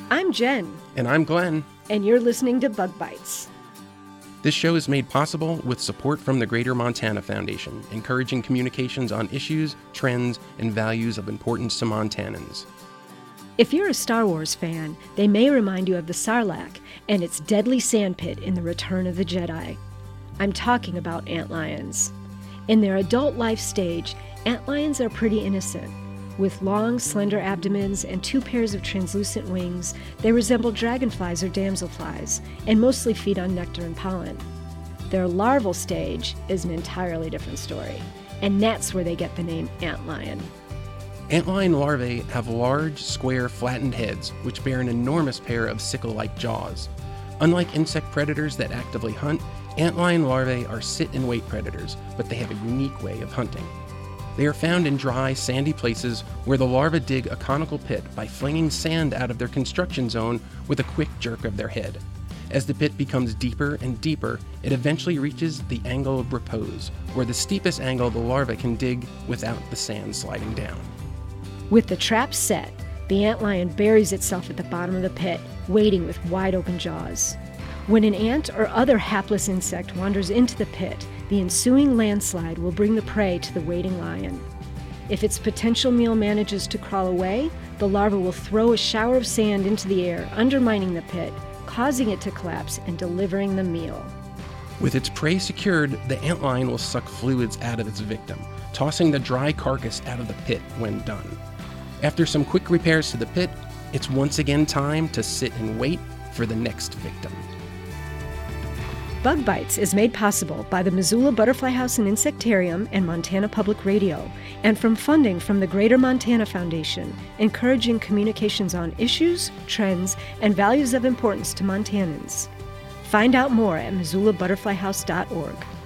I'm Jen. And I'm Glenn. And you're listening to Bug Bites. This show is made possible with support from the Greater Montana Foundation, encouraging communications on issues, trends, and values of importance to Montanans. If you're a Star Wars fan, they may remind you of the Sarlacc and its deadly sandpit in The Return of the Jedi. I'm talking about antlions. In their adult life stage, antlions are pretty innocent. With long, slender abdomens and 2 pairs of translucent wings, they resemble dragonflies or damselflies, and mostly feed on nectar and pollen. Their larval stage is an entirely different story, and that's where they get the name antlion. Antlion larvae have large, square, flattened heads, which bear an enormous pair of sickle-like jaws. Unlike insect predators that actively hunt, antlion larvae are sit-and-wait predators, but they have a unique way of hunting. They are found in dry, sandy places where the larvae dig a conical pit by flinging sand out of their construction zone with a quick jerk of their head. As the pit becomes deeper and deeper, it eventually reaches the angle of repose, where the steepest angle the larva can dig without the sand sliding down. With the trap set, the antlion buries itself at the bottom of the pit, waiting with wide-open jaws. When an ant or other hapless insect wanders into the pit, the ensuing landslide will bring the prey to the waiting lion. If its potential meal manages to crawl away, the larva will throw a shower of sand into the air, undermining the pit, causing it to collapse and delivering the meal. With its prey secured, the antlion will suck fluids out of its victim, tossing the dry carcass out of the pit when done. After some quick repairs to the pit, it's once again time to sit and wait for the next victim. Bug Bites is made possible by the Missoula Butterfly House and Insectarium and Montana Public Radio, and from funding from the Greater Montana Foundation, encouraging communications on issues, trends, and values of importance to Montanans. Find out more at MissoulaButterflyHouse.org.